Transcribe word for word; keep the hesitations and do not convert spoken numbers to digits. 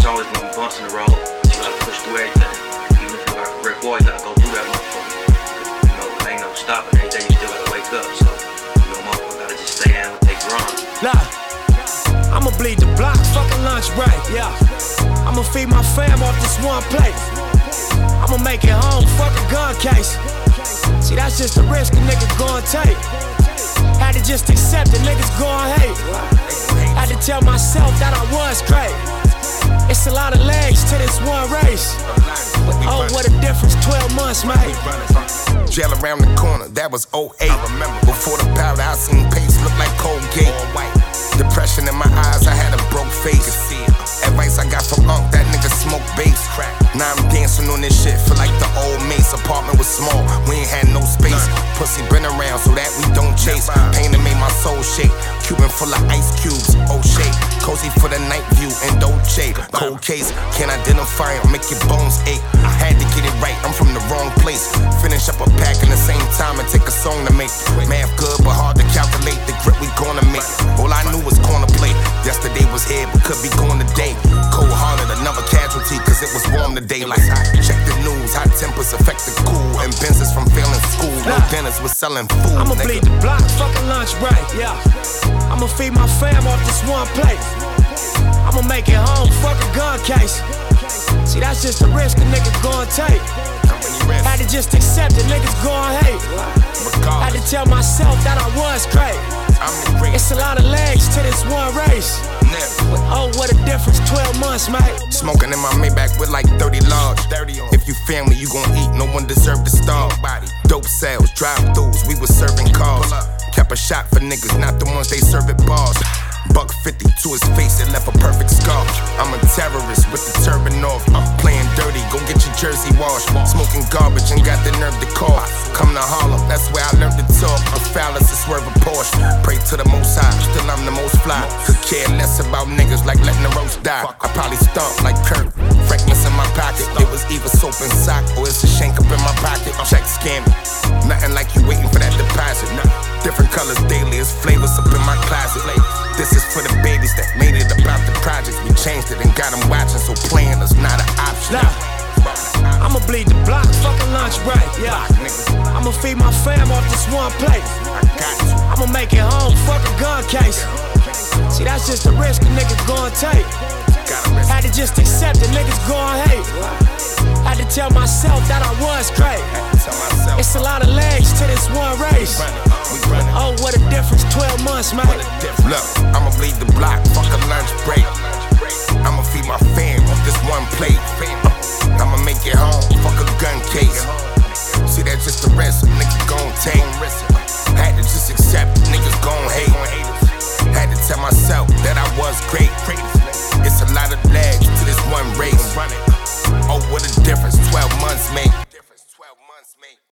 always gonna be bumps in the road, but you gotta push through everything. Even if you're like a brick wall, you gotta go through that motherfucker. You know, it ain't no stopping. Every day you still gotta wake up. So, you know, motherfucker gotta just stay down and take grind. Nah, I'ma bleed the block, fucking lunch break, yeah. I'ma feed my fam off this one plate. I'ma make it home, fuck a gun case. See, that's just the risk a nigga gon' take. Had to just accept it, niggas gon' hate. Had to tell myself that I was great. It's a lot of legs to this one race. Oh, what a difference twelve months made. Jail around the corner, that was oh eight. Before the powder, I seen pace look like Colgate. Depression in my eyes, I had a broke face. Advice I got from Unc, that nigga smoke bass. Now I'm dancing on this shit, feel like the old Mace. Apartment was small, we ain't had no space. Pussy been around so that we don't chase. Pain that made my soul shake. Cuban full of ice cubes, oh shake. Cozy for the night view and Dolce. Cold case, can't identify or make your bones ache. I had to get it right, I'm from the wrong place. Finish up a pack in the same time and take a song to make. Math good but hard to calculate the grip we gonna make. All I knew was corner play. Yesterday was here but could be gone today. Cold hearted, another casualty cause it was warm today. Like check the news, hot tempers affect the cool. And Benzes from failing school, no dinners, we're selling food. I'ma bleed the block, fucking lunch break, yeah. I'ma feed my fam off this one plate. I'ma make it home, fuck a gun case. See, that's just the risk a nigga gon' take. Had to just accept it, niggas gon' hate. Had to tell myself that I was great. It's a lot of legs to this one race. Oh, what a difference twelve months, mate. Smoking in my Maybach with like thirty large. If you family, you gon' eat, no one deserve to starve. Dope sales, drive-thrus, we was serving cars. Kept a shot for niggas, not the ones they serve at bars. Buck fifty to his face, it left a perfect scar. I'm a terrorist with the turban off. I'm playing dirty, go get your jersey washed. Smoking garbage and got the nerve to call. Come to Harlem, that's where I learned to talk. I'm phallus to swerve a Porsche. Pray to the most high, still I'm the most fly. Could care less about niggas like letting the roast die. I probably stomp like Kurt. Frankness in my pocket. It was either soap and sock or it's a shank up in my pocket. Check scam. Nothing like you waiting for that deposit. Different colors daily, it's flavors up in my closet. This is for the babies that made it about the projects. We changed it and got them watching, so playing is not an option. Nah, I'ma bleed the block, fucking lunch break, yeah. I'ma feed my fam off this one plate. I'ma make it home, fuck a gun case. See, that's just the risk a nigga gon' take. Had to just accept it, niggas gon' hate. Had to tell myself that I was great. It's a lot of legs to this one race. Oh, what a difference twelve months, mate. Look, I'ma bleed the block, fuck a lunch break. I'ma feed my fam off this one plate. I'ma make it home, fuck a gun case. See, that's just the risk a nigga gon' take. Had to just accept it, niggas gon' hate. Had to tell myself that I was great. It's a lot of legs to this one race. Oh, what a difference twelve months make.